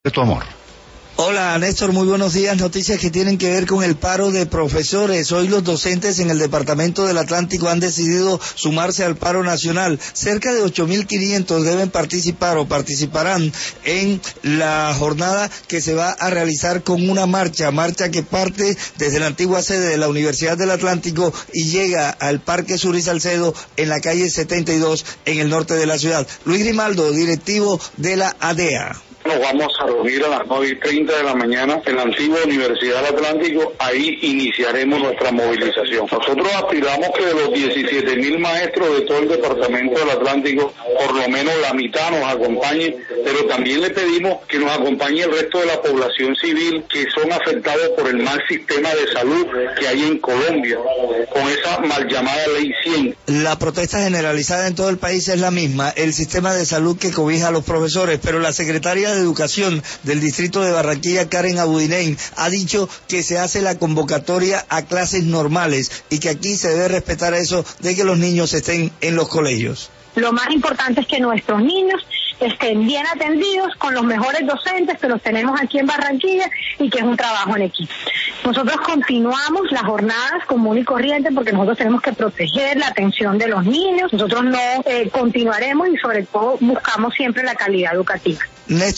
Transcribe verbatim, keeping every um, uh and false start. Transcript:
de tu amor. Hola Néstor, muy buenos días. Noticias que tienen que ver con el paro de profesores. Hoy los docentes en el departamento del Atlántico han decidido sumarse al paro nacional. Cerca de ocho mil quinientos deben participar o participarán en la jornada que se va a realizar con una marcha, marcha que parte desde la antigua sede de la Universidad del Atlántico y llega al Parque Sur y Salcedo en la calle setenta y dos en el norte de la ciudad. Luis Grimaldo, directivo de la A D E A. Nos vamos a reunir a las nueve y treinta de la mañana en la antigua Universidad del Atlántico. Ahí iniciaremos nuestra movilización. Nosotros aspiramos que de los diecisiete mil maestros de todo el departamento del Atlántico, por lo menos la mitad nos acompañe, pero también le pedimos que nos acompañe el resto de la población civil que son afectados por el mal sistema de salud que hay en Colombia, con esa mal llamada Ley cien. La protesta generalizada en todo el país es la misma, el sistema de salud que cobija a los profesores, pero la secretaria de Educación del Distrito de Barranquilla, Karen Abudinen, ha dicho que se hace la convocatoria a clases normales y que aquí se debe respetar eso de que los niños estén en los colegios. Lo más importante es que nuestros niños estén bien atendidos con los mejores docentes que los tenemos aquí en Barranquilla y que es un trabajo en equipo. Nosotros continuamos las jornadas común y corriente porque nosotros tenemos que proteger la atención de los niños. Nosotros no eh, continuaremos y sobre todo buscamos siempre la calidad educativa. Néstor.